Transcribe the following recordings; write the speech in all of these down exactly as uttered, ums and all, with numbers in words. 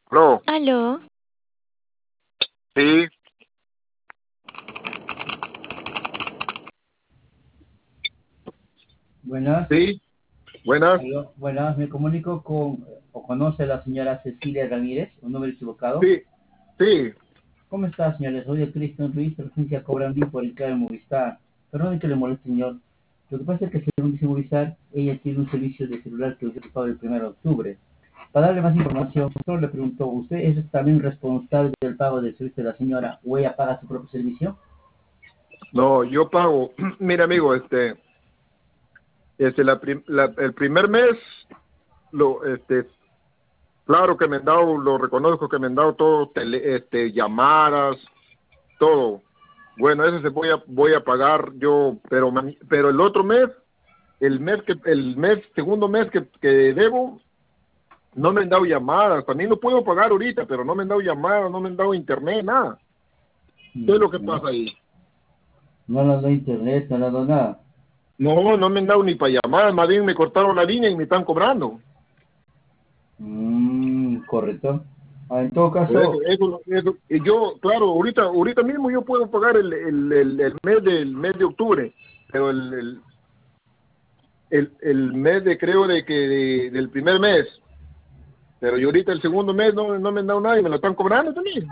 Aló, Aló, sí, Buenas, sí, buenas, aló, buenas, me comunico con, o conoce a la señora Cecilia Ramírez, un número equivocado. sí, sí, ¿Cómo está, señora? Soy el Cristian Ruiz, de la agencia Cobran por el C A de Movistar. Perdón que le moleste, señor. Lo que pasa es que según dice Movistar, ella tiene un servicio de celular que usted paga el primero de octubre. Para darle más información, solo le pregunto, ¿usted es también responsable del pago del servicio de la señora o ella paga su propio servicio? no, yo pago, mira amigo, este, este, la, prim- la- el primer mes, lo, este, claro que me han dado, lo reconozco que me han dado todo, tele- este, llamadas, todo. Bueno, eso se voy a, voy a pagar yo, pero, man- pero el otro mes, el mes que, el mes, segundo mes que, que debo, no me han dado llamadas, también lo puedo pagar ahorita, pero no me han dado llamadas, no me han dado internet, nada. ¿Qué es Mm, lo que No, pasa ahí? no le han dado internet, no le han dado nada. No, no me han dado ni para llamar, más bien me cortaron la línea y me están cobrando. Mm, correcto. Ah, en todo Por eso, caso, eso, eso, y yo, claro, ahorita, ahorita mismo yo puedo pagar el, el, el, el mes del mes de octubre, pero el, el, el, el mes de, creo, de que de- del primer mes, pero yo ahorita el segundo mes no, no me han dado nada y me lo están cobrando también.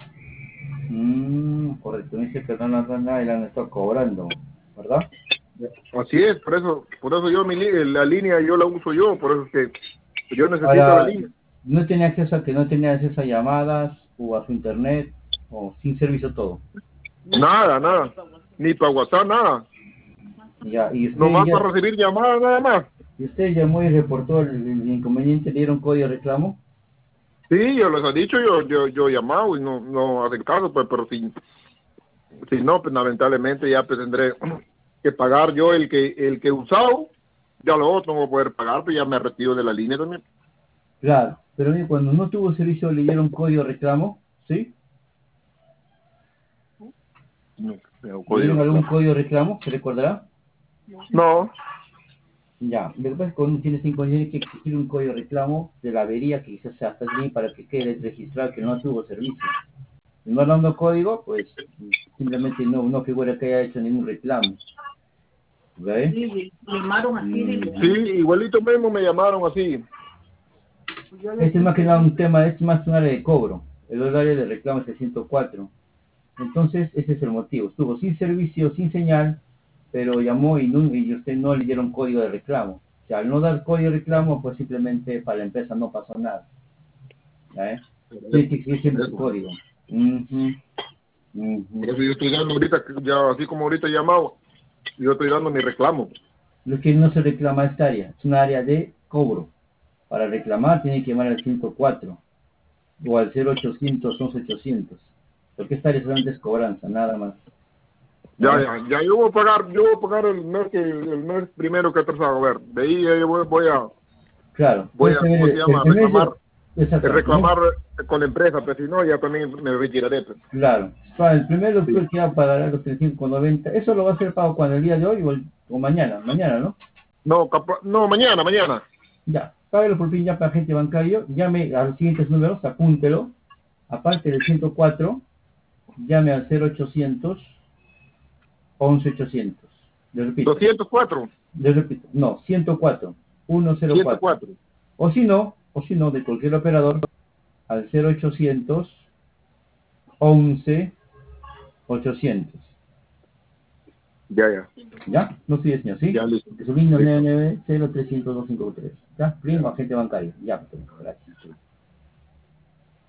Mm, correcto, dice que no la dan nada y la han estado cobrando, ¿verdad? Así es, por eso, por eso yo mi, li- la línea yo la uso yo, por eso es que yo necesito la Ahora, línea. no tenía acceso a que no tenía acceso a llamadas o a su internet o sin servicio todo. Nada, nada, ni para WhatsApp, nada, Ya, y usted nomás ya, para recibir llamadas nada más. y usted llamó y reportó el, el inconveniente, le dieron código de reclamo. Sí, yo les he dicho, yo yo yo he llamado y no no hacen caso, pues, pero si, si no, pues lamentablemente ya pues tendré que pagar yo el que el que he usado, ya lo otro no voy a poder pagar, pues ya me retiro de la línea también. Claro, pero mire, cuando no tuvo servicio le dieron código de reclamo, ¿sí? No, tengo ¿Le dieron código, algún claro. código de reclamo? ¿Se recordará? No, Ya, lo que pasa es que cuando uno tiene cinco años hay que exigir un código de reclamo de la avería que quizás sea hasta allí para que quede registrado que no tuvo servicio. Si no dando código, pues simplemente no, no figura que haya hecho ningún reclamo. ¿Ve? Sí, me llamaron así, dile. sí, Mm, igualito mismo me llamaron así. Yo le Este es más que dije, nada un tema, es más un área de cobro. El horario de reclamo es el ciento cuatro. Entonces, ese es el motivo. Estuvo sin servicio, sin señal, pero llamó y, no, y usted no le dieron código de reclamo. O sea, al no dar código de reclamo, pues simplemente para la empresa no pasó nada. ¿Ya? Por Tiene eso, que exigir por siempre su eso, código. Ujú, ujú. por eso yo estoy dando ahorita, ya así como ahorita he llamado, yo estoy dando mi reclamo. Lo que no se reclama esta área, es un área de cobro. Para reclamar tiene que llamar al ciento cuatro o al cero ochocientos once ochocientos. Porque esta área solamente es cobranza, nada más. Ya, ¿Eh? ya, ya yo voy a pagar, yo voy a pagar el mes que el mes primero que he trazado, a ver, de ahí ya yo voy, voy a Claro, voy puede a, ¿cómo se ser el llama? primer Reclamar, de... Exactamente, ¿no? reclamar con la empresa, pues si no, ya también me retiraré. Pues. Claro. Para el primer de Sí. octubre que va a pagar los trescientos noventa, eso lo va a hacer pago cuando el día de hoy o, el- o mañana, mañana, ¿no? No, capa- no, mañana, mañana. Ya, págalo por fin ya para agente bancario, llame a los siguientes números, apúntelo, aparte del ciento cuatro, llame al cero ochocientos once ochocientos. Le repito, doscientos cuatro, le repito, no, ciento cuatro, ciento cuatro. ciento cuatro. O si no, o si no, de cualquier operador, al cero ochocientos once ochocientos. Ya, ya, ¿Ya? No soy el señor, ¿sí? ya listo. Su línea Listo. nueve nueve cero tres cero dos cinco tres. ¿Ya? Ya. Primo agente bancario. Ya, pues, gracias.